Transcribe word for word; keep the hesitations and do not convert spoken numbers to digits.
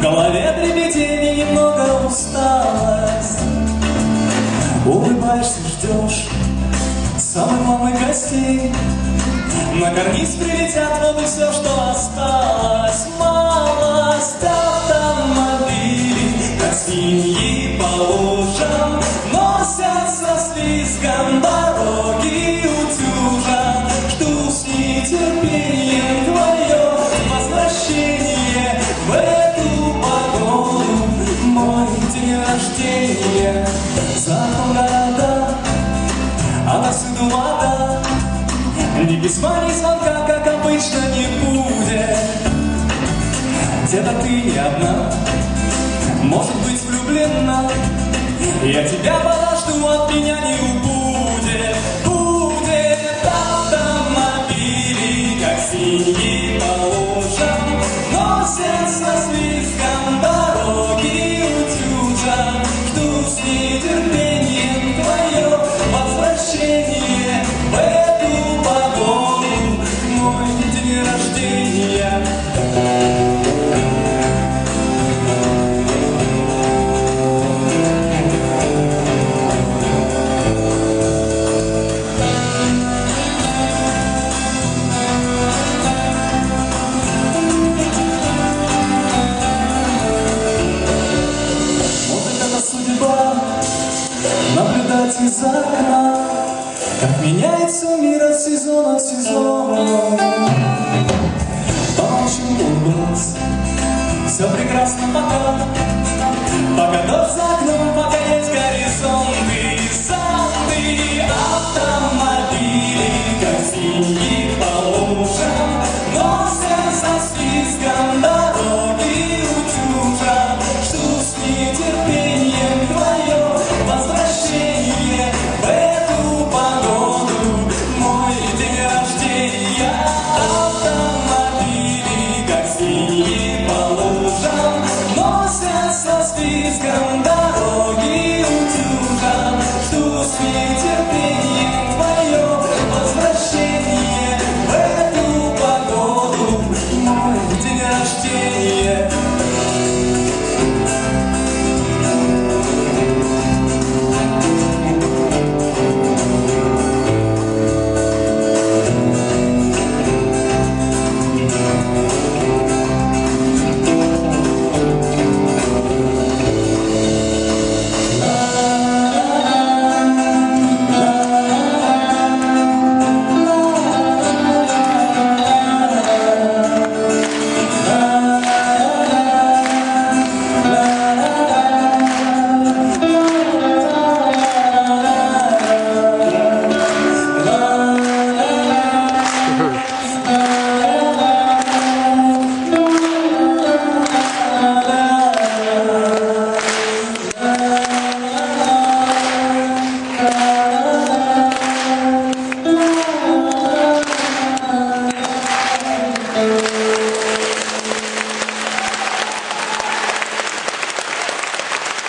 В голове дребедень, немного усталость. Улыбаешься, ждешь самой мамы гостей. На карниз прилетят, вот и все, что осталось. Малость, автомобилей, как свиньи по лужам, носятся с визгом дороги утюжа. Жду с нетерпением твое возвращение в эту погоду, мой день рождения. За города, а навсюду вода. Ни письма, ни звонка, как обычно, не будет. Где-то ты не одна, может быть, влюблена. Я тебя подожду, от меня не убудет. Будет автомобили, как свиньи по лужам, носятся с визгом дороги утюжа. Жду с нетерпением твое возвращение в эту погоду, мой день рождения. Может, это судьба наблюдать из окна, как меняется мир от сезона к сезону. Помолчим, улыбнуться, все прекрасно пока, пока дождь за окном, пока есть горизонты, санты, автомобили, как свиньи по лужам, носятся с визгом дороги утюжа. Жду с нетерпением твое возвращение в эту погоду, мой день рождения. Автомобили, как свиньи по лужам, носятся с визгом